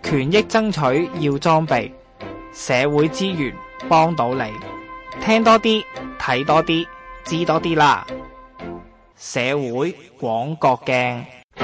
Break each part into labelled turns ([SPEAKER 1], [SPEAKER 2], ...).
[SPEAKER 1] 權益爭取要裝備，社會資源幫到你。聽多啲，睇多啲，知多啲啦。社會廣角鏡。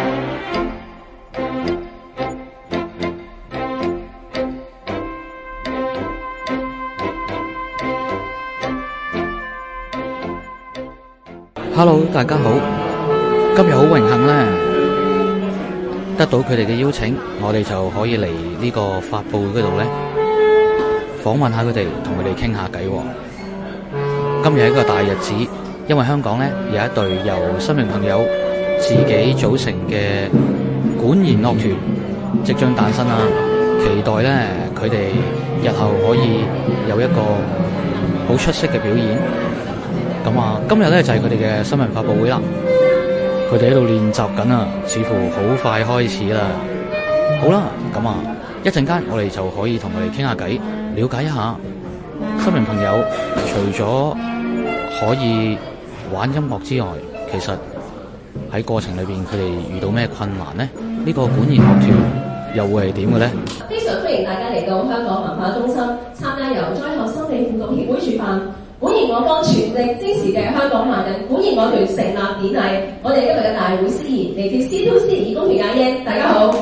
[SPEAKER 2] Hello， 大家好，今日好榮幸咧，得到佢哋嘅邀請，我哋就可以嚟呢個發佈會嗰度咧，訪問下佢哋，同佢哋傾下偈。今日係一個大日子，因為香港咧有一隊由新明朋友自己組成嘅管弦樂團即將誕生啦，期待咧佢哋日後可以有一個好出色嘅表演。咁啊，今日咧就係佢哋嘅新聞發佈會啦。佢哋喺度練習緊啊，似乎好快開始啦。好啦，咁啊，一陣間我哋就可以同佢哋傾下偈，了解一下新聞朋友除咗可以玩音樂之外，其實喺過程裏邊佢哋遇到咩困難呢？呢個管弦樂團又會係點嘅呢？
[SPEAKER 3] 非常歡迎大家嚟到香港文化中心參加由災後心理輔導協會主辦管弦樂坊全力支持嘅香港盲人管弦樂團成立典禮。我哋今日嘅大會司儀嚟自 C2C 義工團阿英，大家好。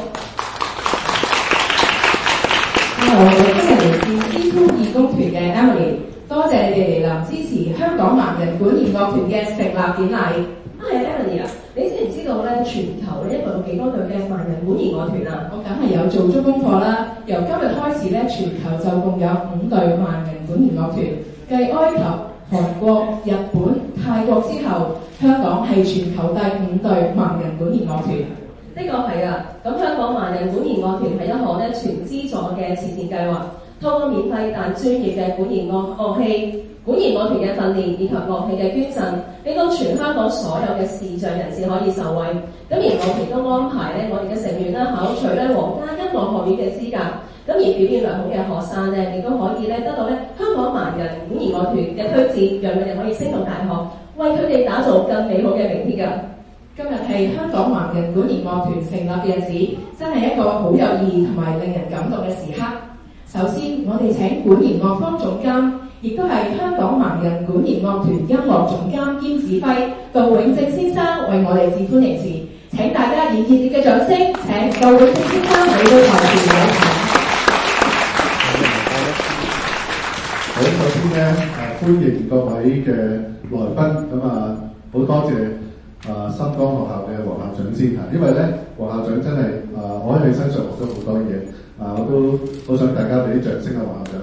[SPEAKER 4] 我今日嚟自 C2 義工團嘅 Emily， 多謝你哋嚟臨支持香港盲人管弦樂團嘅成立典禮。
[SPEAKER 3] Emily 啊，你知唔知道咧全球咧一共有幾多隊嘅盲人管弦樂團啊？
[SPEAKER 4] 我梗係有做足功課啦。由今日開始咧，全球就共有5隊盲人管弦樂團。繼埃及、韓國、日本、泰國之後，香港係全球第5隊盲人管弦樂團。
[SPEAKER 3] 呢個係啊，咁香港盲人管弦樂團係一項咧全資助嘅慈善計劃，透過免費但專業嘅管弦樂器、管弦樂團嘅訓練以及樂器嘅捐贈，令到全香港所有嘅視障人士可以受惠。咁而樂團都安排咧我哋嘅成員咧考取咧皇家音樂學院嘅資格。咁而表現良好嘅學生咧，亦都可以咧得到咧香港盲人管弦樂團嘅推薦，讓佢哋可以升讀大學，為佢哋打造更美好嘅明天㗎。
[SPEAKER 4] 今日係香港盲人管弦樂團成立嘅日子，真係一個好有意義同埋令人感動嘅時刻。首先，我哋請管弦樂坊總監，亦都係香港盲人管弦樂團音樂總監兼指揮杜永正先生為我哋致歡迎辭。請大家以熱烈嘅掌聲，請杜永正先生嚟到台前嚟一齊。
[SPEAKER 5] 好，首先咧歡迎各位嘅來賓，咁好多謝深江學校嘅黃校長先因為咧黃校長真係我喺佢身上學咗好多嘢，我都好想大家俾啲掌聲黃校長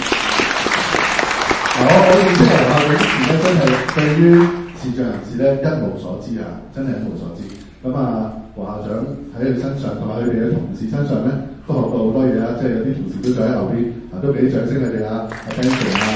[SPEAKER 5] 我認識黃校長之前咧，真係對於視障人士咧一無所知真係一無所知。咁黃校長喺佢身上同埋佢哋嘅同事身上咧，都學到好多嘢即係有啲同事都在喺後邊都俾啲掌聲佢哋阿 Ben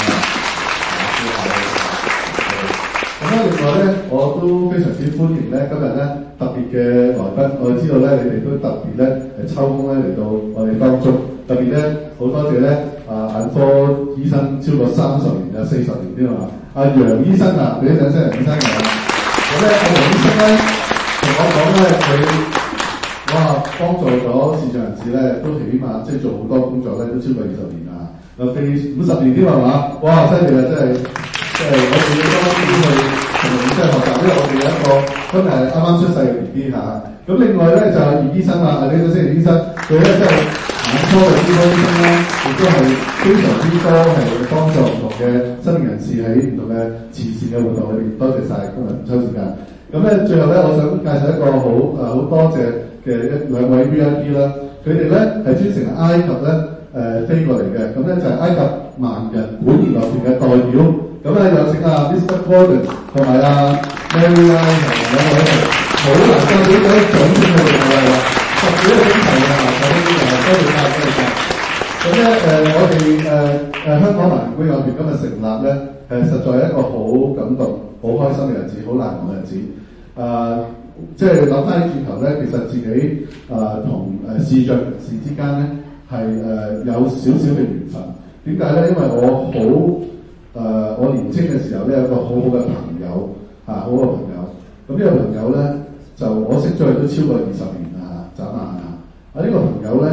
[SPEAKER 5] 咁另外咧，我都非常之歡迎咧今日咧特別嘅來賓。我哋知道咧，你哋都特別咧抽空咧嚟到我哋當中，特別咧好多謝咧眼科醫生超過30年40年添楊醫生俾啲掌聲楊醫生咁咧楊醫生咧同我講咧佢幫助咗視障人士咧，都起碼即係做好多工作咧，都超過20年50年添嘛？哇！犀利真係我哋要多啲去同楊醫生學習，因為我哋有一個真係啱啱出世嘅 BB 咁另外咧就係葉醫生李振聲葉醫生，佢咧真係眼科嘅專科醫生咧，亦都係非常之多係幫助唔同嘅失明人士喺唔同嘅慈善嘅活動裏邊。多謝晒今日抽時間。咁咧最後咧，我想介紹一個好多謝嘅兩位 VIP 啦，佢哋咧係專程埃及咧飛過嚟嘅，咁咧就係埃及盲人管弦樂團嘅代表，咁咧有請Mr. Gordon 同埋Mary Line 同埋兩位好難得俾咗掌聲佢哋10幾個鐘頭多謝晒。咁咧我哋香港盲人管弦樂團今日成立咧實在係一個好感動、好開心嘅日子，好難忘嘅日子。即係諗翻起轉頭咧，其實自己同視障人士之間咧係有少少嘅緣分。點解咧？因為我年青嘅時候咧有個好好嘅朋友好嘅朋友。咁呢個朋友咧就我識咗佢都超過20年啦，眨下呢個朋友咧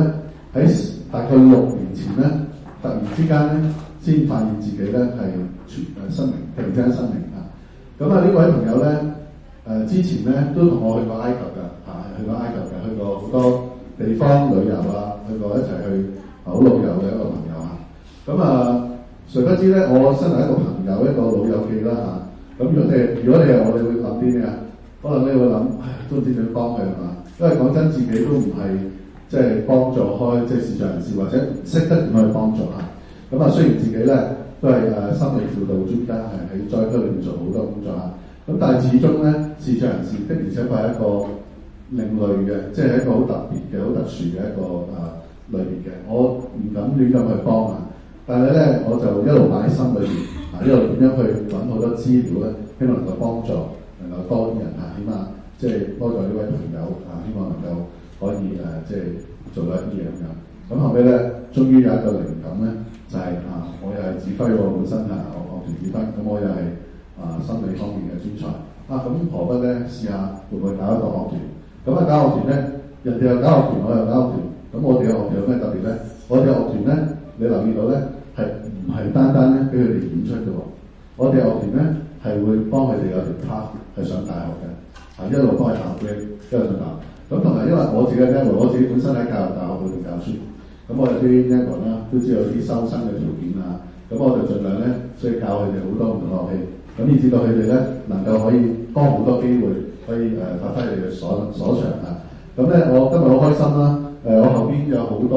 [SPEAKER 5] 喺大概6年前咧，突然之間咧，先發現自己咧係生命突然之間生命啊！咁啊，呢位朋友咧之前咧都同我去過埃及㗎去過埃及嘅，去過好多地方旅遊啊，去過一齊去好老友嘅一個朋友啊！咁啊，誰不知咧，我身為一個朋友一個老友記啦嚇，咁如果你係我哋會諗啲咩啊？可能你會諗，都唔知點幫佢係嘛？因為講真，自己都唔係即係幫助開即係視障人士，或者唔識得點去幫助嚇。咁啊，雖然自己咧都係心理輔導專家，係喺災區裏面做好多工作嚇。咁但係始終咧，視障人士的而且確係一個另類嘅，即係一個好特別嘅、好特殊嘅一個類別嘅。我唔敢亂咁去幫啊，但係咧我就一路擺喺心裏邊，一路點樣去揾好多資料咧，希望能夠幫助，能夠多啲人起碼即係幫助呢位朋友希望能夠可以即係做到一啲嘢咁樣。咁後尾咧，終於有一個靈感咧，就係我又係指揮喎，本身樂團指揮，咁我又係心理方面嘅專才咁何不咧試下會唔會搞一個樂團？咁搞樂團咧，人哋又搞樂團，我又搞樂團，咁我哋嘅樂團有咩特別咧？我哋嘅樂團咧，你留意到咧係唔係單單咧俾佢哋演出嘅喎？我哋樂團咧係會幫佢哋有條 path 係上大學嘅，一路幫佢考 grade，一路上大學。咁同埋因為我自己嘅 level，我自己本身喺教育大學裏邊教書，咁我有啲 level 啦，都知道啲收生嘅條件啊，咁我就盡量咧，所以教佢哋好多唔同樂器，咁以至到佢哋咧能夠可以多好多機會，可以發揮佢哋嘅所長啊。咁咧我今日好開心啦，我後邊有好多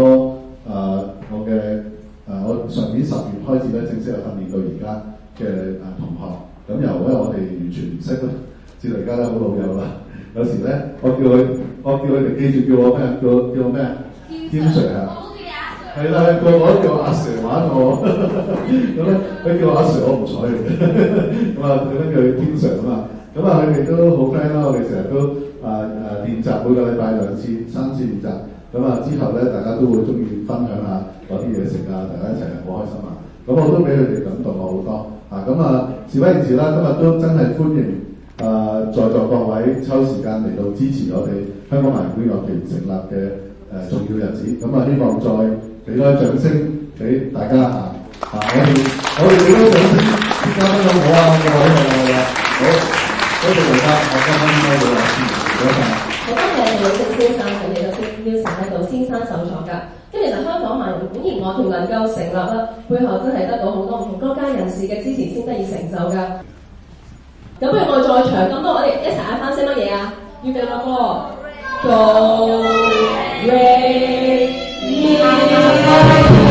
[SPEAKER 5] 我上年10月開始咧正式有訓練到而家嘅同學，咁由咧我哋完全唔識咧，至到而家咧好老友啦。有時咧，我叫佢哋記住叫我咩？叫我咩？兼 Sir 啊！係啦，個個都叫我阿 Sir 玩我，咁咧佢叫我阿 Sir， 我唔睬佢，咁佢咧叫佢兼 Sir 啊嘛。咁佢哋都好 friend 啦，我哋成日都練習，每個禮拜2次、3次練習。咁之後咧，大家都會中意分享下嗰啲嘢食啊，大家一齊好開心啊。咁我都俾佢哋感動我好多事不宜遲啦，今日都真係歡迎。在座各位抽時間嚟到支持我哋香港盲人管樂團成立嘅重要日子，咁希望再俾多掌聲俾大家我哋俾多掌聲，啲嘉賓好啊，各位好，多謝大家，我今晚應該會有支持，多謝。
[SPEAKER 3] 好多謝李正先生同你嘅邀請喺度，先生受挫㗎。咁其實香港盲人管弦樂團能夠成立啦，背後真係得到好多唔同國家人士嘅支持先得以成就㗎。咁不如我哋在場咁多，我哋一齊嗌翻聲乜嘢啊？預備個歌，Do Re Mi。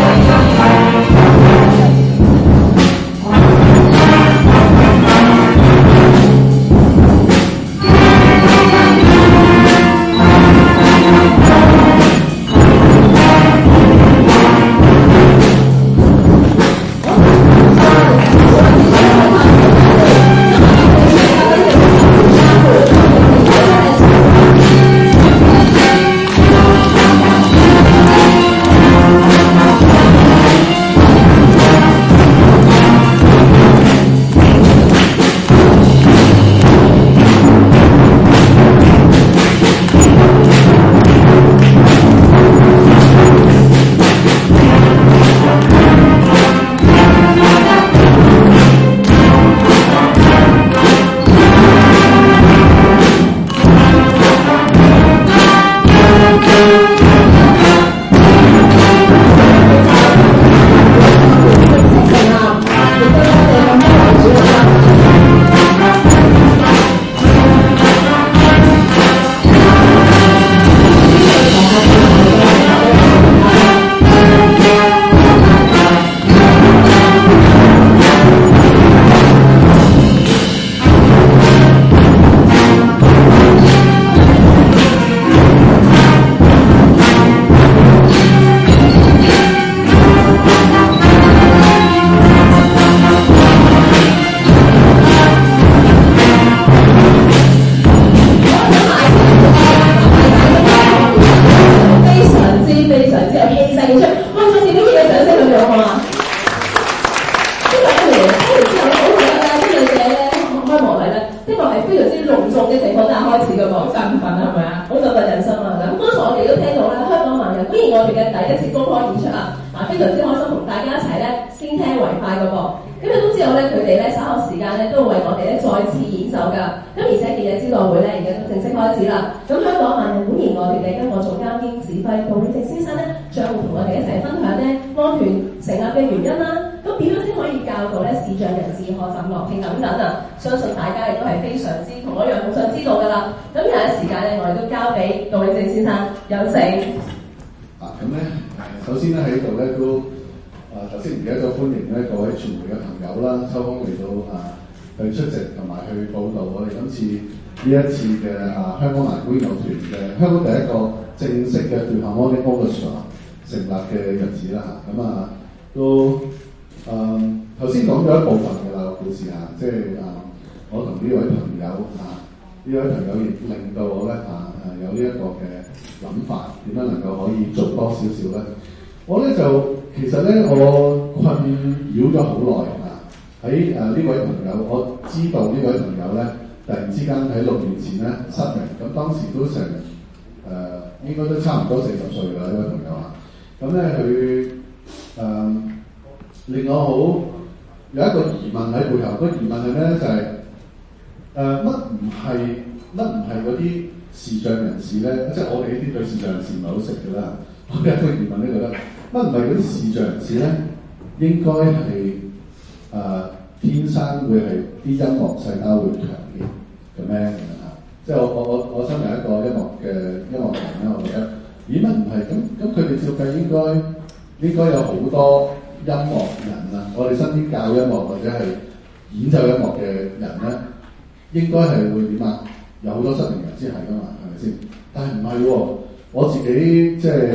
[SPEAKER 3] 我哋嘅第一次公開演出啊！非常之開心同大家一齊咧先聽為快嗰個。咁亦都知道咧，佢哋咧稍後時間咧都會為我哋咧再次演奏㗎。咁而且記者招待會咧而家都正式開始啦。咁香港萬人管弦樂團嘅音樂總監兼指揮杜永正先生咧，將會同我哋一齊分享咧樂團成立嘅原因啦。咁點樣先可以教導咧視障人士學習樂器等等啊？相信大家亦都係非常之同我一樣好想知道㗎啦。咁有時間咧，我哋都交俾杜永正先生，有請。
[SPEAKER 5] 咁咧，首先咧喺度咧都頭先唔記得咗歡迎咧各位傳媒嘅朋友啦，抽空嚟到去出席同埋去報導我哋今次呢一次嘅香港萬人管弦樂團嘅香港第一個正式嘅 Philharmonic Orchestra 成立嘅日子啦嚇。咁都頭先講咗一部分嘅啦故事嚇，即係我同呢位朋友呢位朋友亦令到我咧有呢一個嘅諗法，點樣能夠可以做多少少咧？我咧就其實咧，我困擾咗好耐喺呢位朋友，我知道呢位朋友咧，突然之間喺6年前咧失明，咁當時都成應該都差唔多40歲㗎呢位朋友啊。咁咧佢令我好有一個疑問喺背後，個疑問係咩咧？就係乜唔係嗰啲視障人士咧？即係我哋呢啲對視障人士唔係好識嘅啦。我有一個疑問咧，覺得乜唔係嗰啲視障人士咧，應該係天生會係啲音樂細胞會強啲嘅咩？即係我身為一個音樂人咧，我覺得咦乜唔係咁佢哋照計應該有好多音樂人啊！我哋身邊教音樂或者係演奏音樂嘅人咧，應該係會點啊？有好多失明人先係㗎嘛，係咪先？但係唔係喎，我自己即係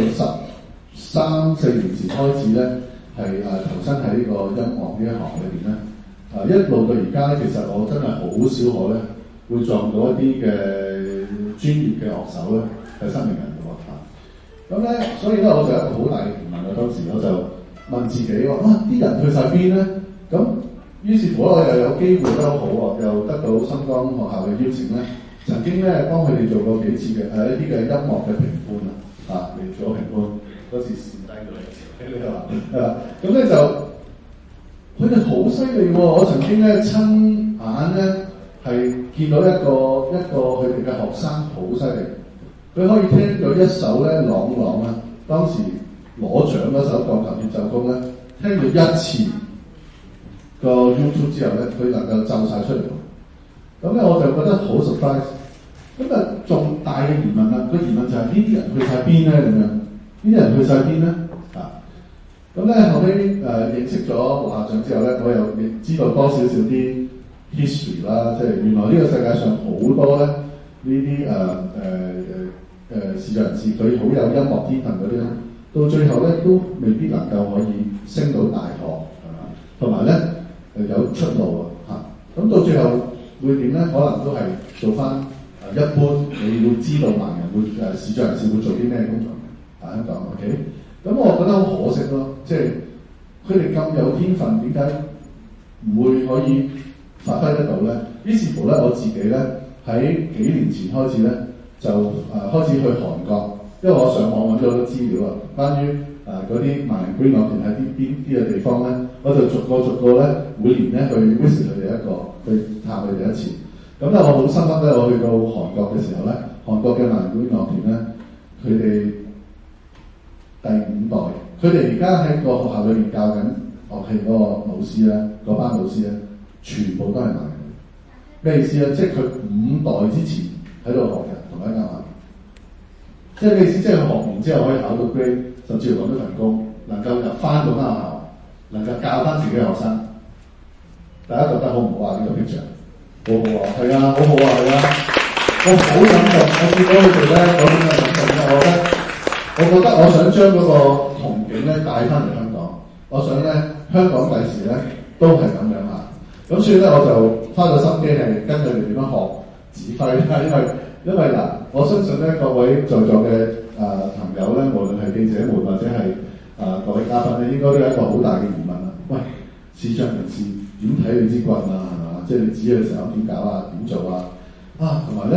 [SPEAKER 5] 13-14年前開始咧，係投身喺呢個音樂呢一行裏邊咧，一路到而家咧，其實我真係好少可咧會撞到一啲嘅專業嘅樂手咧係失明人嘅喎。咁咧，所以咧我就有一個好大嘅疑問啊！當時我就問自己話：啲人去晒邊咧？咁於是乎我又有機會都好喎，又得到深江學校嘅邀請咧，曾經咧幫佢哋做過幾次嘅一啲嘅音樂嘅評判嚟做評判。嗰次跣低咗喺呢度咁咧就佢哋好犀利喎！我曾經咧親眼咧係見到一個佢哋嘅學生好犀利，佢可以聽到一首咧朗朗啊，當時攞獎嗰首鋼琴協奏曲咧，聽到一次個 YouTube 之後咧，佢能夠奏晒出嚟。咁咧我就覺得好 surprise。咁仲大嘅疑問啦，個疑問就係呢啲人去晒邊咧？咁樣呢啲人去晒邊咧？咁咧後尾認識咗胡校長之後咧，我又亦知道多少少啲 history 啦，即係原來呢個世界上好多咧呢啲視障人士，佢好有音樂天分嗰啲咧，到最後咧都未必能夠可以升到大學，係嘛？同埋咧有出路咁到最後會點咧？可能都係做翻一般，你會知道盲人會視障人士會做啲咩工作香港 OK。咁我覺得好可惜咯，即係佢哋咁有天分，點解唔會可以發揮得到咧？於是乎咧，我自己咧喺幾年前開始咧就開始去韓國，因為我上網揾咗好多資料啊，關於嗰啲盲人管弦樂團喺邊啲嘅地方咧，我就逐個咧每年咧去 visit 佢哋去探佢哋一次。咁咧我好深刻咧，我去到韓國嘅時候咧，韓國嘅盲人管弦樂團咧，佢哋第5代，佢哋而家喺個學校裏面教緊樂器嗰個老師咧，嗰班老師咧，全部都係盲人。咩意思啊？即係佢5代之前喺度學嘅，同一間學校。即係咩意思？即係佢學完之後可以考到 grade，甚至乎揾到份工，能夠入翻嗰間學校，能夠教翻自己嘅學生。大家覺得好唔好啊？呢個 picture 好好啊，係啊，好好啊，係啊，我好感動。我見到佢哋咧嗰種嘅感動咧，我覺得我想將嗰個憧憬咧帶翻嚟香港。我想咧香港第時咧都係咁樣啊。咁所以咧我就花咗心機係跟佢哋點樣學指揮啦。因為嗱，我相信咧各位在座嘅朋友咧，無論係記者們或者係各位嘉賓咧，應該都有一個好大嘅疑問啦。喂，視障人士點睇你支棍啊？係嘛？即係你指嘅時候點搞啊？點做啊？同埋咧，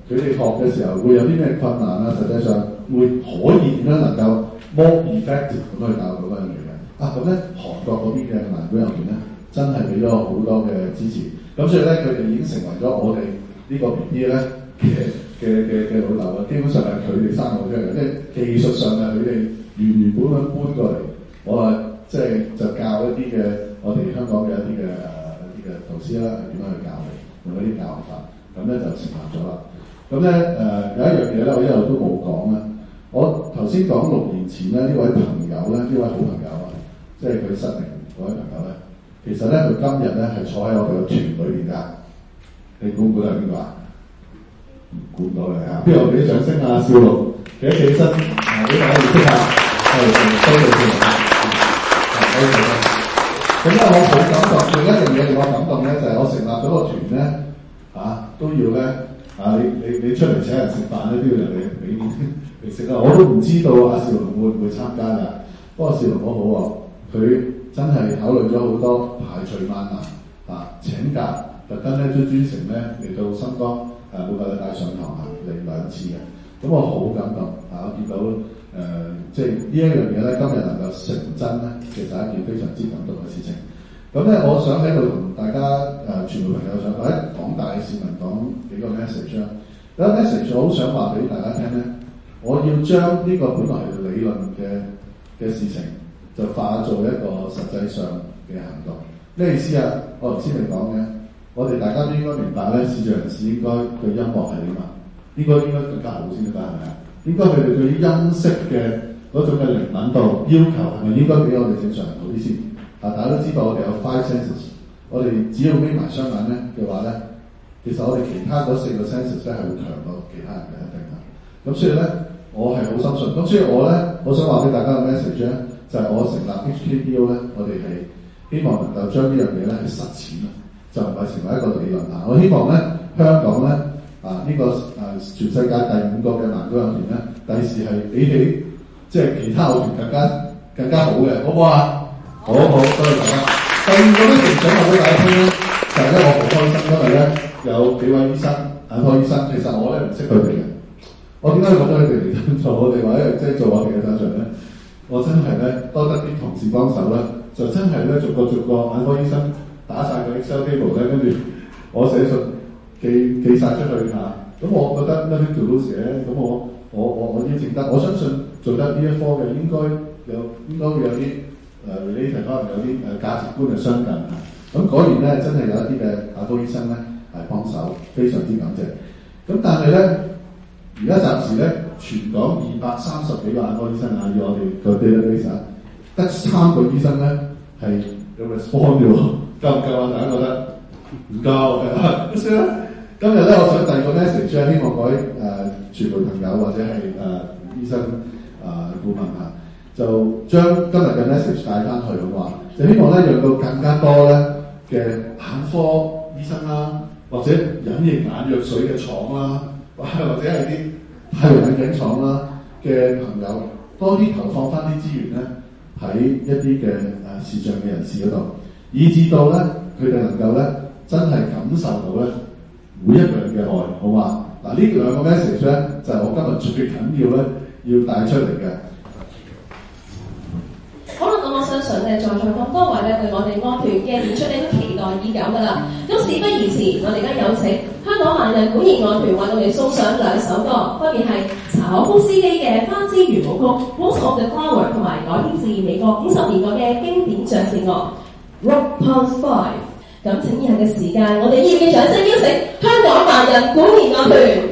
[SPEAKER 5] 佢哋學嘅時候會有啲咩困難啊？實際上會可以點樣能夠 more effective 咁去教到嗰樣嘢嘅。咁咧韓國嗰邊嘅盲管幼團咧，真係俾咗好多嘅支持。咁所以咧，佢哋已經成為咗我哋呢個 BB 咧嘅老豆啦。基本上係佢哋生我出嚟，即係技術上係佢哋原本咁搬過嚟，我即係就教一啲嘅我哋香港嘅一啲嘅導師啦，點樣去教你用嗰啲教學法，咁咧就成立咗啦。咁咧有一樣嘢咧，我一路都冇講啦。我頭先講6年前咧，呢位朋友咧，呢位好朋友啊，即係佢失明嗰位朋友咧，其實咧佢今日咧係坐喺我哋個團裏邊㗎。你估唔估到係邊個啊？估唔到嚟啊！邊度俾啲掌聲啊？少龍企一起身，俾大家認識下，多謝少龍。咁咧我好感動，另一樣嘢令我感動咧，就係我成立咗個團咧，都要咧你出嚟請人食飯咧，都要人哋俾面嚟食啊！我都唔知道阿少龍會唔會參加㗎。不過少龍好好喎，佢真係考慮咗好多，排除萬難請假，特登咧都專程咧嚟到新光每個禮拜上堂嚟2次嘅。咁我好感動我見到即係呢一樣嘢咧，今日能夠成真咧，其實係一件非常之感動嘅事情。咁咧，我想喺度同大家傳媒朋友或者廣大嘅市民講幾個 message 啦。有一個 message 我好想話俾大家聽咧，我要將呢個本來係理論嘅事情，就化做一個實際上嘅行動。咩意思啊？我頭先嚟講嘅，我哋大家都應該明白咧，視障人士應該對音樂係點啊？應該更加好先得，係咪啊？應該佢哋對於音色嘅嗰種嘅靈敏度要求係咪應該比我哋正常人好啲先？大家都知道我哋有 five senses， 我哋只要眯埋雙眼咧嘅話咧，其實我哋其他嗰4個 senses 咧係會強過其他人嘅一定啊。咁所以咧，我係好深信。咁所以我咧，我想話俾大家嘅 message 咧，就係我成立 HKBO 咧，我哋係希望能夠將呢樣嘢咧去實踐啊，就唔係成為一個理論啊。我希望咧，香港咧呢個全世界第5個嘅盲管幼團咧，第時係比起即係其他幼團更加好嘅，好唔好啊？好，多謝大家。第二個咧，想話俾大家聽咧，就係咧，我好開心，因為咧有幾位醫生、眼科醫生，其實我咧唔識佢哋嘅。我點解覺得佢哋嚟做我哋或者即係做我哋嘅手術咧？我真係咧多得啲同事幫手咧，就真係咧逐個眼科醫生打晒個 Excel table 咧，跟住我寫信寄晒出去嚇。咁我覺得 nothing to lose 嘅，咁我邀請得，我相信做得呢一科嘅應該會有啲related，可能有啲價值觀嘅相近嚇。咁果然咧，真係有一啲嘅眼科醫生咧係幫手，非常之感謝。咁但係咧，而家暫時咧，全港230幾個眼科醫生以我哋個 database 得3個醫生咧係有 respond 嘅喎，夠唔夠啊？大家覺得唔夠嘅，所以咧。今日咧，我想第二個 message 希望各位傳媒朋友或者係醫生顧問就將今日嘅 message 帶翻去嘅話，就希望咧讓到更加多咧嘅眼科醫生啦，或者隱形眼藥水嘅廠啦，或者係啲太陽眼鏡廠啦嘅朋友，多啲投放翻啲資源咧喺一啲嘅視障嘅人士嗰度，以至到咧佢哋能夠咧真係感受到咧每一個人嘅愛，好嘛？嗱，呢2個 message 咧就係我今日最緊要咧要帶出嚟嘅。
[SPEAKER 3] 好啦，咁我相信咧，在座咁多位咧對我哋樂團嘅演出咧都期待已久㗎啦。咁事不宜遲，我哋而家有請香港盲人管弦樂團為我哋送上2首歌，分別係查可夫斯基嘅《花之圓舞曲》（Waltz of the Flower） 同埋改編自美國50年代嘅經典爵士樂《Rock Past 5》。咁請以下嘅時間，我哋熱烈掌聲邀請香港盲人管弦樂團。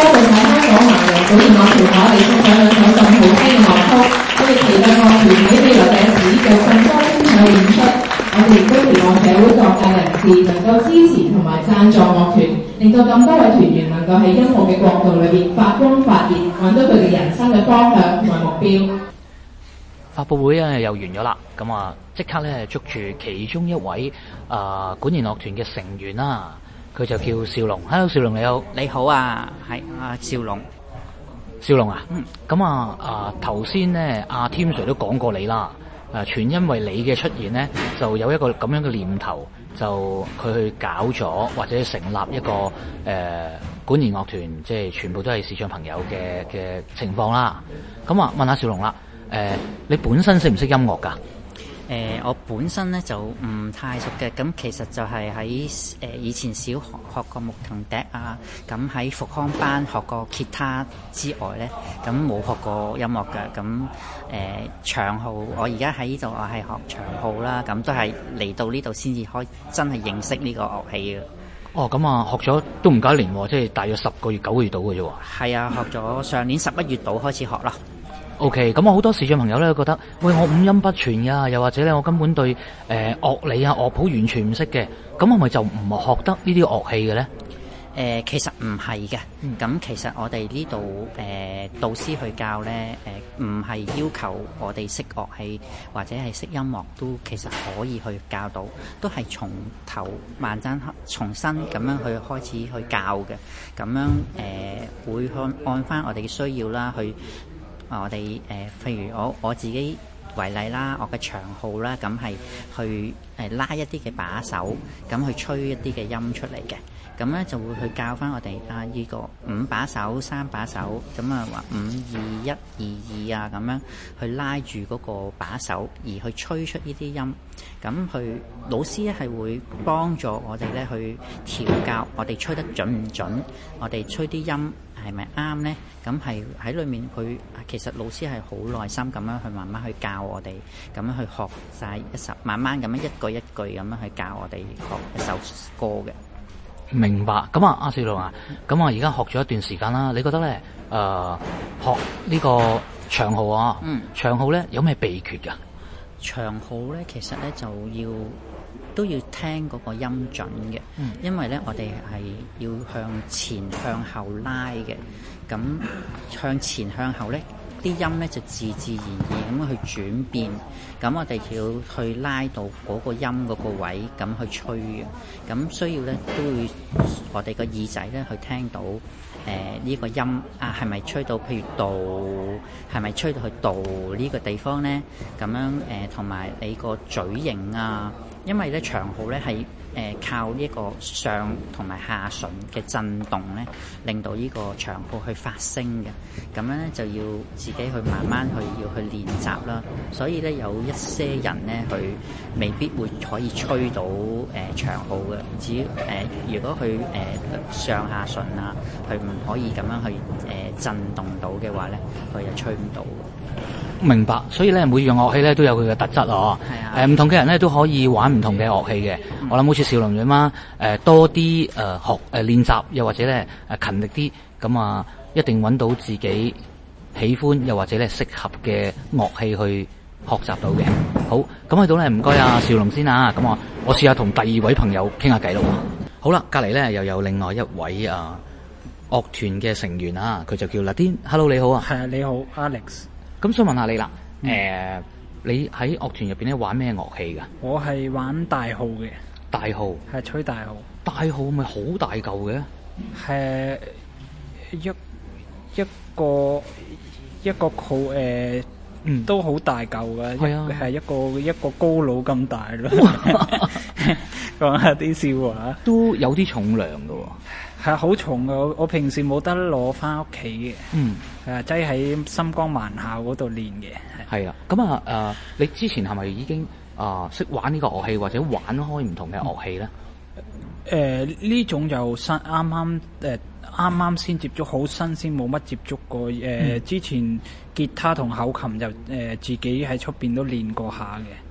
[SPEAKER 4] 謝晒香港盲人管弦樂團同我哋送上兩首咁好聽嘅樂曲，我哋期待樂團喺未來嘅日子有更多精彩嘅演出。我哋亦都期望社會各界人士能夠支持同埋贊助樂團，令到咁多位團員能夠喺音樂嘅國度裏邊發光發熱，揾到佢哋人生嘅方向同埋目標。
[SPEAKER 2] 發佈會咧又完咗啦，咁啊即刻咧捉住其中一位管弦樂團嘅成員啦，佢就叫少龍。Hello， 少龍你好。
[SPEAKER 6] 你好啊，係少龍。
[SPEAKER 2] 少龍啊，咁頭先咧阿 Tim Sir 都講過你啦，全因為你嘅出現咧，就有一個咁樣嘅念頭，就佢去搞咗或者成立一個管弦樂團，即係全部都係視障朋友嘅情況啦。咁問下少龍啦。你本身識唔識音樂㗎？
[SPEAKER 6] 我本身咧就唔太熟嘅，咁其實就係喺以前小學學過牧童笛啊，咁喺復康班學過吉他之外咧，咁冇學過音樂嘅。咁長號，我而家喺呢度我係學長號啦，咁都係嚟到呢度先至可以真係認識呢個樂器嘅。
[SPEAKER 2] 哦，咁學咗都唔夠一年喎，即係大約10個月9個月到嘅啫喎。係
[SPEAKER 6] 啊，學咗上年11月度開始學啦。
[SPEAKER 2] OK，咁好多視障朋友咧覺得，喂，我五音不全㗎，又或者咧我根本對樂理啊樂譜完全唔識嘅，咁係咪就唔學得呢啲樂器嘅咧？
[SPEAKER 6] 其實唔係嘅，咁其實我哋呢度導師去教咧，唔係要求我哋識樂器或者係識音樂都其實可以去教到，都係從頭慢慢重新咁樣去開始去教嘅，咁樣會按翻我哋嘅需要啦去。我哋譬如我自己為例啦，我嘅長號啦，咁係去拉一啲嘅把手，咁去吹一啲嘅音出嚟嘅，咁咧就會去教翻我哋呢個5把手、3把手，咁啊話5、2、1、2、2啊咁樣去拉住嗰個把手，而去吹出呢啲音，咁去老師咧係會幫助我哋咧去調教我哋吹得準唔準，我哋吹啲音係咪啱咧？咁係喺裏面佢其實老師係好耐心咁樣去慢慢去教我哋，咁樣去學晒一首，慢慢咁樣一句一句咁樣去教我哋學一首歌嘅。
[SPEAKER 2] 明白。咁阿少龍啊，咁而家學咗一段時間啦，你覺得咧學呢個長號啊，長號咧有咩秘訣㗎？
[SPEAKER 6] 長號咧其實咧就都要聽嗰個音準嘅，因為咧我哋係要向前向後拉嘅，咁向前向後咧啲音咧就自自然然咁去轉變，咁我哋要去拉到嗰個音嗰個位咁去吹嘅，咁需要咧都會我哋個耳仔咧去聽到呢個音係咪吹到譬如度，係咪吹到去度呢個地方咧？咁樣同埋你個嘴型啊。因為咧長號咧係靠呢個上同埋下唇嘅震動咧，令到呢個長號去發聲嘅。咁樣咧就要自己去慢慢要去練習啦。所以咧有一些人咧，佢未必會可以吹到長號嘅。至於如果佢上下唇啊，佢唔可以咁樣去震動到嘅話咧，佢就吹唔到。
[SPEAKER 2] 明白，所以咧每樣樂器咧都有佢嘅特質咯。係啊，唔同嘅人咧都可以玩唔同嘅樂器嘅。我諗好似少龍咁啦，多啲學練習，又或者咧勤力啲，咁一定揾到自己喜歡又或者咧適合嘅樂器去學習到嘅。好，咁喺度咧唔該阿少龍先啊。咁我試下同第二位朋友傾下偈咯。好啦，隔離咧又有另外一位樂團嘅成員啊，佢就叫辣甸。Hello， 你好啊。
[SPEAKER 1] 係啊，你好 Alex。
[SPEAKER 2] 咁想問下你啦，你喺樂團入邊咧玩咩樂器㗎？
[SPEAKER 1] 我係玩大號嘅。
[SPEAKER 2] 大號
[SPEAKER 1] 係吹大號。
[SPEAKER 2] 大號咪好大嚿嘅？係
[SPEAKER 1] 一個號都好大嚿㗎。係啊，係一個高佬咁大咯。講下啲笑話。都有啲重量㗎喎。係好重嘅，我平時冇得攞翻屋企嘅。係擠喺深江盲校嗰度練嘅。
[SPEAKER 2] 係啊，咁你之前係咪已經識玩呢個樂器，或者玩開唔同嘅樂器咧？
[SPEAKER 1] 呢種就啱啱先接觸，好新鮮，冇乜接觸過。之前吉他同口琴就自己喺出邊都練過下嘅。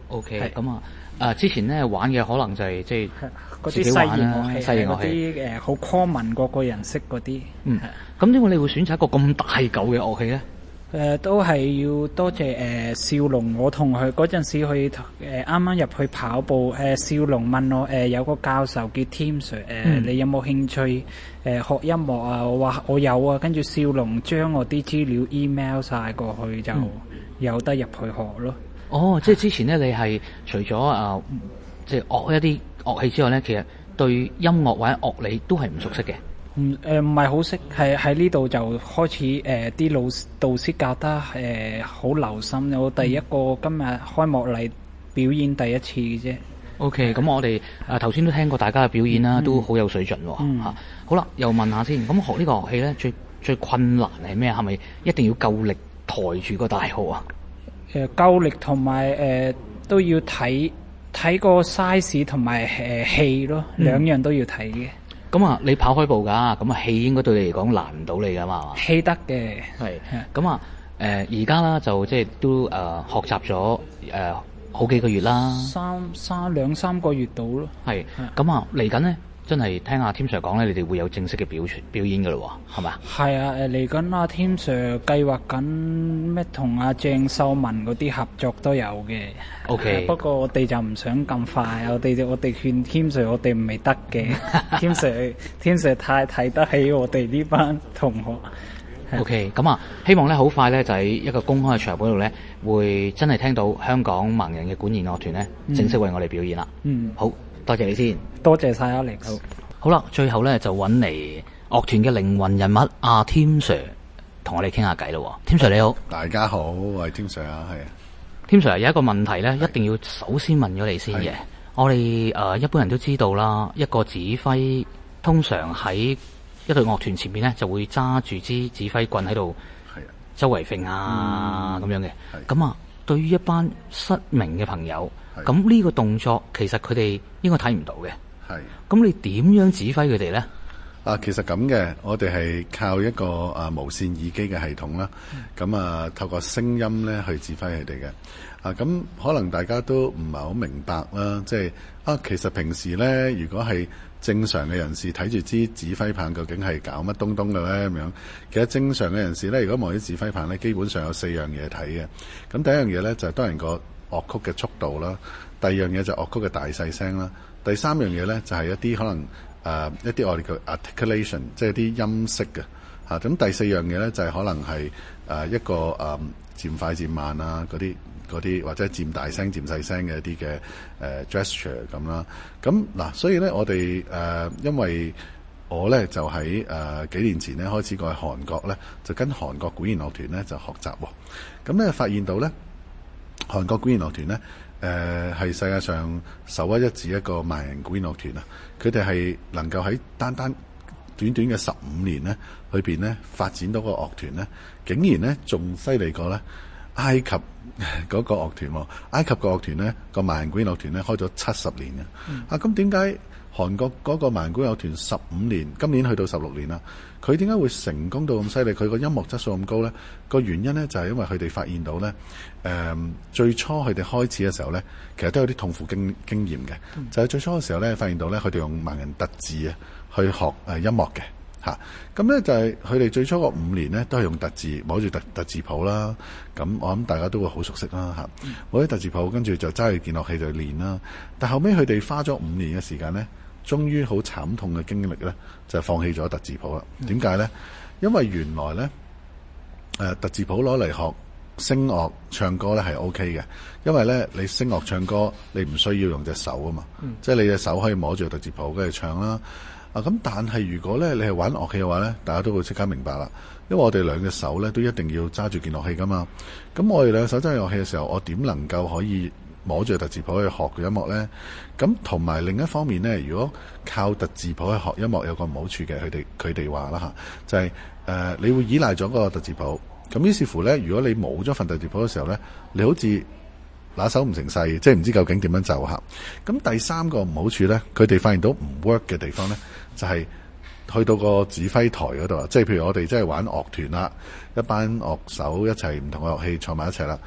[SPEAKER 2] OK， 咁之前咧玩嘅可能就係即係
[SPEAKER 1] 嗰啲細型樂器，
[SPEAKER 2] 嗰
[SPEAKER 1] 啲好 common 個個人識嗰啲。
[SPEAKER 2] 咁點解你會選擇一個咁大嚿嘅樂器咧？
[SPEAKER 1] 都係要多謝少龍，我同佢嗰陣時去啱啱入去跑步，少龍問我有個教授叫 Tim Sir，你有冇興趣學音樂啊？我話我有啊，跟住少龍將我啲資料 email 晒過去，就有得入去學咯。
[SPEAKER 2] 哦，即係之前咧，你係除咗即係學一啲樂器之外咧，其實對音樂或者樂理都係唔熟悉嘅。
[SPEAKER 1] 唔係好識，係喺呢度就開始啲導師教得好留心。我第一個今日開幕禮表演第一次嘅啫。
[SPEAKER 2] OK， 咁我哋頭先都聽過大家嘅表演啦，都好有水準喎。好啦，又問下先，咁學呢個樂器咧，最困難係咩？係咪一定要夠力抬住個大號啊？
[SPEAKER 1] 夠力同埋都要睇個 size 同埋氣咯，兩樣都要睇嘅。
[SPEAKER 2] 咁你跑開步㗎，咁氣應該對你嚟講難唔到你㗎嘛？
[SPEAKER 1] 氣得嘅。
[SPEAKER 2] 係。咁而家啦就即係都學習咗好幾個月啦。
[SPEAKER 1] 兩三個月到咯。係。
[SPEAKER 2] 咁嚟緊咧，真係聽阿 Tim Sir 講咧，你哋會有正式嘅表演㗎咯喎，係咪啊？係
[SPEAKER 1] 啊，嚟緊阿 Tim Sir 計劃緊咩同阿鄭秀文嗰啲合作都有嘅。OK。不過我哋就唔想咁快，我哋勸 Tim Sir， 我哋唔係得嘅。Tim Sir 太睇得起我哋呢班同學。
[SPEAKER 2] OK， 咁希望咧好快咧就喺一個公開嘅場合嗰度咧，會真係聽到香港盲人嘅管弦樂團咧正式為我哋表演啦。好。多謝你先，
[SPEAKER 1] 多謝晒Alex。
[SPEAKER 2] 好啦，最後咧就揾嚟樂團嘅靈魂人物阿 Tim Sir 同我哋傾下偈咯。Tim Sir 你好，
[SPEAKER 7] 大家好，我係 Tim Sir 啊，係啊。
[SPEAKER 2] Tim Sir 有一個問題咧，一定要首先問咗你先嘅。我哋一般人都知道啦，一個指揮通常喺一隊樂團前面咧就會揸住支指揮棍喺度，周圍揈啊咁樣嘅。咁對於一班失明嘅朋友。咁呢個動作其實佢哋應該睇唔到嘅。係。咁你點樣指揮佢哋咧？
[SPEAKER 7] 其實咁嘅，我哋係靠一個無線耳機嘅系統啦。咁透過聲音咧去指揮佢哋嘅。咁可能大家都唔係好明白啦，即係其實平時咧，如果係正常嘅人士睇住支指揮棒，究竟係搞乜東東嘅咧咁樣？其實正常嘅人士咧，如果望啲指揮棒咧，基本上有4樣嘢睇嘅。咁第一樣嘢咧就係當然個樂曲嘅速度啦，第二樣嘢就係樂曲嘅大細聲啦，第三樣嘢咧就係一啲可能一啲我哋叫 articulation， 即係啲音色嘅嚇。咁第四樣嘢咧就係可能係一個漸快漸慢啊嗰啲或者漸大聲漸細聲嘅一啲嘅gesture 咁啦。咁嗱，所以咧我哋因為我咧就喺幾年前咧開始過去韓國咧，就跟韓國管弦樂團咧就學習喎。咁咧發現到咧，韓國管弦樂團咧，係世界上首屈一指一個盲人管弦樂團啊！佢哋係能夠喺短短嘅15年咧裏邊咧發展到個樂團咧，竟然咧仲犀利過咧埃及嗰個樂團喎！埃及個樂團咧個盲人管弦樂團咧開咗70年嘅。咁點解韓國嗰個盲人管弦樂團15年，今年去到16年啦？佢點解會成功到咁犀利？佢個音樂質素咁高咧？個原因咧就係因為佢哋發現到咧，最初佢哋開始嘅時候咧，其實都有啲痛苦經驗嘅。就係最初嘅時候咧，發現到咧，佢哋用盲人特字啊去學音樂嘅嚇。咁咧就係佢哋最初個5年咧，都係用特字摸住特字譜啦。咁我諗大家都會好熟悉啦嚇。摸啲特字譜，跟住就揸住件樂器就練啦。但後尾佢哋花咗5年嘅時間咧，終於好慘痛嘅經歷咧，就放棄咗特字譜啦。點解咧？因為原來咧，特字譜攞嚟學聲樂唱歌咧係 OK 嘅，因為咧你聲樂唱歌你唔需要用隻手啊嘛，即係你隻手可以摸住特字譜跟住唱啦。咁但係如果咧你係玩樂器嘅話咧，大家都會即刻明白啦，因為我哋兩隻手咧都一定要揸住件樂器噶嘛。咁我哋兩隻手揸住樂器嘅時候，我點能夠可以摸住特字譜去學嘅音樂咧？咁同埋另一方面咧，如果靠特字譜去學音樂有個唔好處嘅，佢哋話啦嚇，就係你會依賴咗個特字譜。咁於是乎咧，如果你冇咗份特字譜嘅時候咧，你好似拿手唔成勢，即係唔知究竟點樣奏嚇。咁第三個唔好處咧，佢哋發現到唔 work 嘅地方咧，就係去到個指揮台嗰度啊，即係譬如我哋即係玩樂團啦，一班樂手一齊唔同嘅樂器坐埋一齊啦。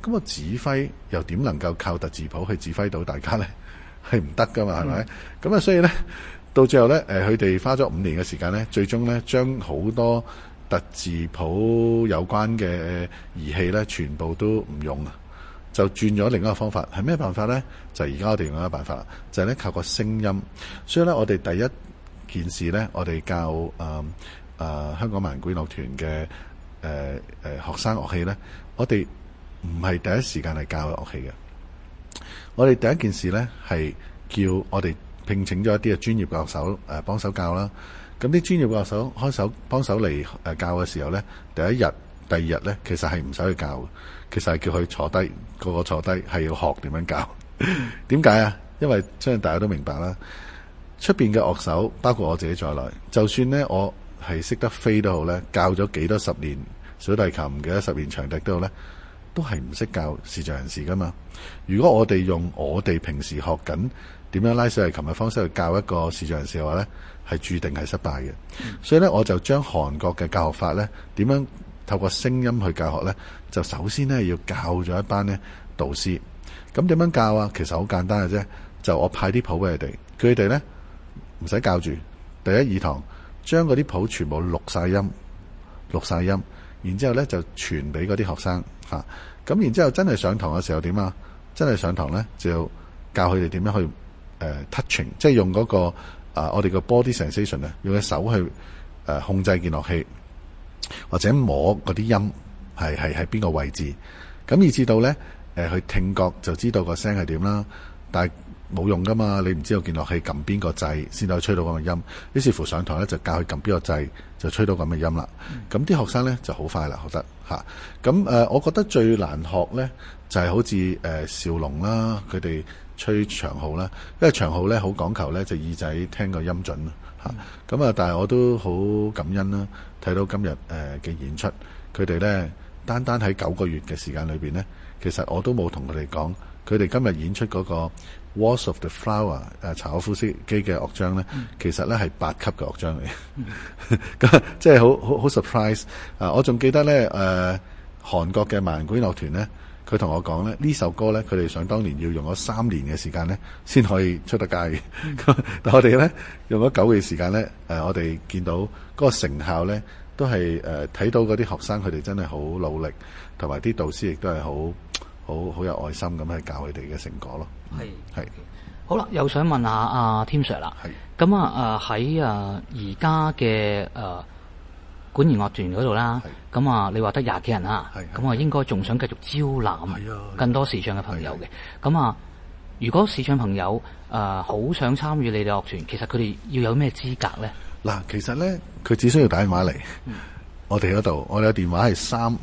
[SPEAKER 7] 咁個指揮又點能夠靠特字譜去指揮到大家咧？係唔得噶嘛，係咪？咁所以咧，到最後咧，佢哋花咗5年嘅時間咧，最終咧將好多特字譜有關嘅儀器咧，全部都唔用啊，就轉咗另一個方法。係咩辦法咧？就而家我哋用一個辦法啦，就係咧靠個聲音。所以咧，我哋第一件事咧，我哋教香港盲人管樂團嘅學生樂器咧，我哋唔係第一時間係教樂器嘅。我哋第一件事咧係叫我哋聘請咗一啲嘅專業教手幫手教啦。咁啲專業教手幫手嚟教嘅時候咧，第一日、第二日咧，其實係唔使去教嘅，其實係叫佢坐低，個個坐低係要學點樣教。點解啊？因為相信大家都明白啦，出邊嘅樂手包括我自己在內，就算咧我係識得飛都好咧，教咗幾多十年小提琴，幾多十年長笛都好咧，都係唔識教視障人士噶嘛。如果我哋用我哋平時學緊點樣拉小提琴嘅方式去教一個視障人士嘅話咧，係注定係失敗嘅。所以咧，我就將韓國嘅教學法咧，點樣透過聲音去教學咧，就首先咧要教咗一班咧導師。咁點樣教啊？其實好簡單嘅啫，就我派啲譜俾佢哋咧唔使教住。第一耳堂將嗰啲譜全部錄晒音，然之後咧就傳俾嗰啲學生嚇。咁然之後真係上堂嘅時候點啊？真係上堂咧就要教佢哋點樣去touching， 即係用嗰個我哋個 body sensation 啊，用隻手去控制件樂器，或者摸嗰啲音係喺邊個位置，咁以至到咧佢聽覺就知道個聲係點啦。但係冇用噶嘛，你唔知道件樂器撳邊個掣先可以吹到咁嘅音。於是乎上堂咧就教佢撳邊個掣就吹到咁嘅音啦。咁啲學生咧就好快啦學得嚇。咁我覺得最難學咧就係好似少龍啦，佢哋吹長號啦，因為長號咧好講求咧就耳仔聽個音準嚇。咁但係我都好感恩啦，睇到今日嘅演出，佢哋咧單喺9個月嘅時間裏邊咧，其實我都冇同佢哋講，佢哋今日演出嗰個 Waltz of the Flower 柴可夫斯基嘅樂章咧，其實咧係8級嘅樂章嚟，咁即係好 surprise。我仲記得咧韓國嘅盲人管樂團咧，佢同我講咧呢首歌咧，佢哋想當年要用咗3年嘅時間咧，先可以出得街嘅。但我哋咧用咗9個月時間咧，我哋見到嗰個成效咧，都係睇到嗰啲學生佢哋真係好努力，同埋啲導師亦都係好有愛心咁去教佢哋嘅成果咯。係
[SPEAKER 2] 好啦，又想問下阿添 Sir 啦。咁喺而家嘅管弦樂團嗰度啦，咁你話得20幾人啦，咁應該仲想繼續招攬更多視障嘅朋友嘅。咁如果視障朋友好想參與你哋樂團，其實佢哋要有咩資格咧？
[SPEAKER 7] 嗱，其實咧佢只需要打電話嚟，我哋嗰度，我哋嘅電話係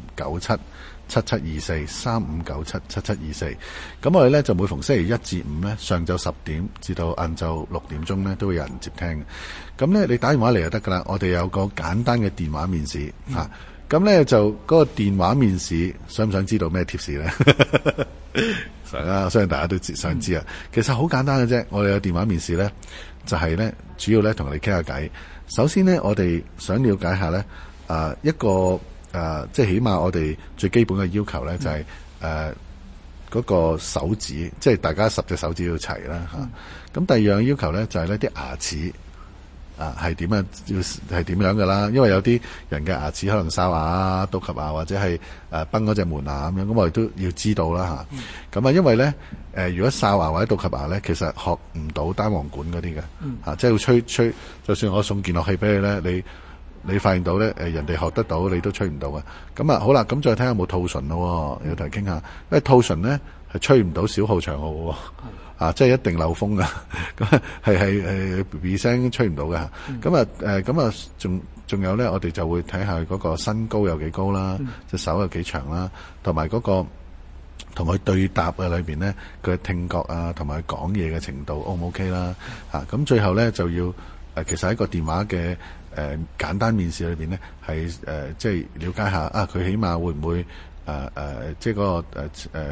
[SPEAKER 7] 35977724，35977724。咁我哋咧就每逢星期1至5咧，上晝10點至到晏晝6點鐘咧，都會有人接聽嘅。咁咧你打電話嚟就得噶啦，我哋有個簡單嘅電話面試嚇。咁咧就嗰個電話面試，想唔想知道咩貼士咧？想啊，相信大家都想知啊。其實好簡單嘅啫，我哋有電話面試咧，就係咧主要咧同你傾下偈。首先咧，我哋想了解下咧一個即係起碼我哋最基本嘅要求咧，就係嗰個手指，即係大家10隻手指要齊啦嚇。咁第二樣要求咧，就係呢啲牙齒係點啊？係點樣㗎啦？因為有啲人嘅牙齒可能哨牙啊、倒及牙或者係崩嗰隻門牙咁樣，咁我哋都要知道啦嚇。咁因為咧如果哨牙或者倒及牙咧，其實學唔到單簧管嗰啲嘅即係要吹，就算我送件樂器俾你咧，你發現到咧人哋學得到，你都吹唔到嘅。咁好啦，咁再睇下有冇套唇咯，要同佢傾下，因為套唇咧係吹唔到小號長號喎。即係一定漏風噶，咁係 B 聲吹唔到嘅。咁仲有咧，我哋就會睇下嗰個身高有幾高啦，隻手有幾長啦，同埋嗰個同佢對答嘅裏邊咧，佢嘅聽覺啊，同埋佢講嘢嘅程度 O 唔 OK 啦。咁最後咧就要其實喺個電話嘅簡單面試裏邊咧，係即係了解下佢起碼會唔會即係嗰個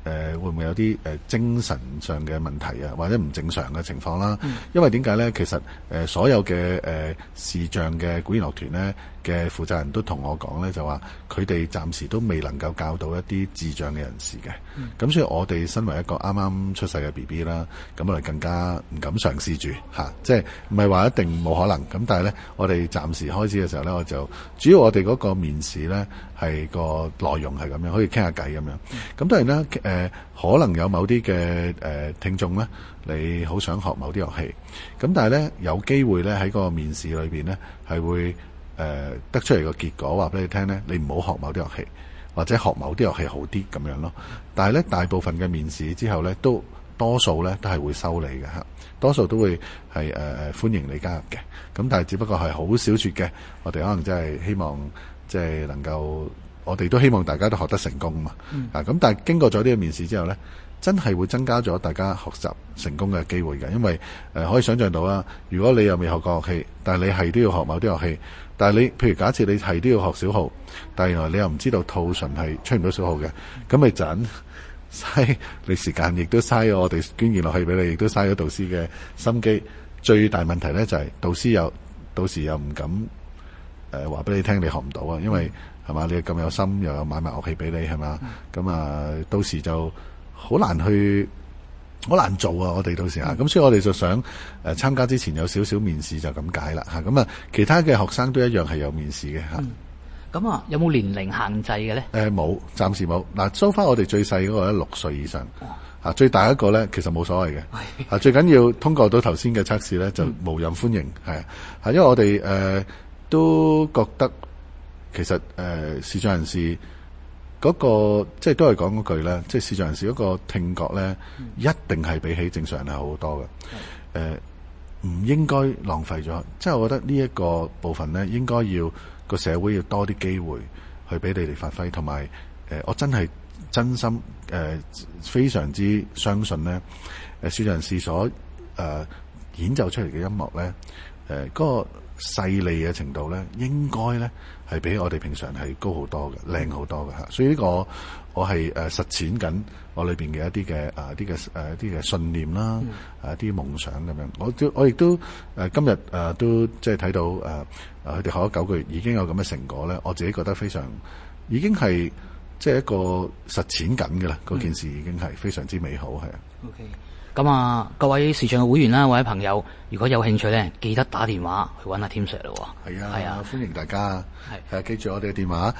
[SPEAKER 7] 會唔會有啲精神上嘅問題啊，或者唔正常嘅情況啦？因為點解咧？其實所有嘅視障嘅管弦樂團咧嘅負責人都同我講咧，就話佢哋暫時都未能夠教到一啲智障嘅人士嘅。咁所以我哋身為一個啱啱出世嘅 BB 啦，咁我哋更加唔敢嘗試住嚇，即係唔係話一定冇可能。咁但係咧，我哋暫時開始嘅時候咧，我就主要我哋嗰個面試咧係個內容係咁樣，可以傾下偈咁樣。咁當然啦，可能有某啲嘅聽眾咧，你好想學某啲樂器，咁但係咧有機會咧喺個面試裏邊咧係會得出嚟個結果話俾你聽咧，你唔好學某啲樂器，或者學某啲樂器好啲咁樣咯。但係咧大部分嘅面試之後咧，多數咧都係會收你嘅嚇，多數都會係歡迎你加入嘅。咁但係只不過係好少數嘅，我哋可能真係希望即係能夠。我哋都希望大家都學得成功嘛，咁但係經過咗呢個面試之後呢，真係會增加咗大家學習成功嘅機會嘅，因為可以想像到啦，如果你又未學過樂器，但係你係都要學某啲樂器，但係你譬如假設你係都要學小號，但係原來你又唔知道套唇係吹唔到小號嘅，咁咪盞嘥你時間，亦都嘥我哋捐件樂器俾你，亦都嘥咗導師嘅心機。最大問題呢就係到時又唔敢話俾你聽你學唔到啊，因為係嘛？你咁有心，又有買埋樂器俾你係嘛？咁到時就好難做啊！我哋到時咁所以我哋就想參加之前有少少面試就咁解啦嚇。咁其他嘅學生都一樣係有面試嘅嚇。
[SPEAKER 2] 咁有冇年齡限制嘅咧？
[SPEAKER 7] 冇，暫時冇。嗱，so far我哋最細嗰個咧6歲以上，最大一個咧其實冇所謂嘅。最緊要通過到頭先嘅測試咧，就無任歡迎係。因為我哋都覺得。其實視障人士嗰個即係都係講嗰句咧，即係視障人士嗰個聽覺咧，一定係比起正常人係好多嘅。唔應該浪費咗。即係我覺得呢一個部分咧，應該要個社會要多啲機會去俾你哋發揮，同埋我真心非常之相信咧，視障人士所演奏出嚟嘅音樂咧，嗰個細膩嘅程度咧，應該咧係比我哋平常係高好多嘅，靚好多嘅嚇。所以呢個我係實踐緊我裏邊嘅一啲嘅信念啦，一啲夢想咁樣。我亦都今日都即係睇到佢哋學咗9個月已經有咁嘅成果咧，我自己覺得非常已經係即係一個實踐緊嘅啦。嗰件事已經係非常之美好係啊。
[SPEAKER 2] OK。咁各位視障嘅會員啦，或者朋友，如果有興趣咧，記得打電話去揾阿 Tim Sir 咯。
[SPEAKER 7] 係啊，歡迎大家。記住我哋嘅電話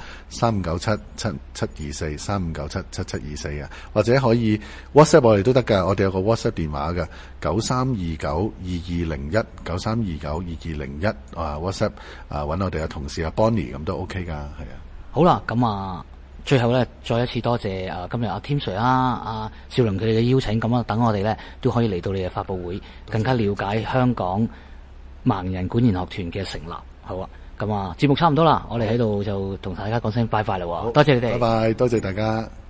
[SPEAKER 7] 35977724 35977724啊，或者可以 WhatsApp 我哋都得㗎。我哋有個 WhatsApp 電話嘅93292201 93292201WhatsApp 揾我哋嘅同事阿 Bonnie 咁都 OK 㗎，係啊。
[SPEAKER 2] 好啦，咁最後咧，再一次多謝今日阿 Tim Sir 啦、阿少麟佢哋嘅邀請，咁等我哋咧都可以嚟到你嘅發佈會，更加了解香港盲人管弦樂團嘅成立。好啊，咁節目差唔多啦，我哋喺度就同大家講聲拜拜啦。多謝你哋，
[SPEAKER 7] 拜拜，多謝大家。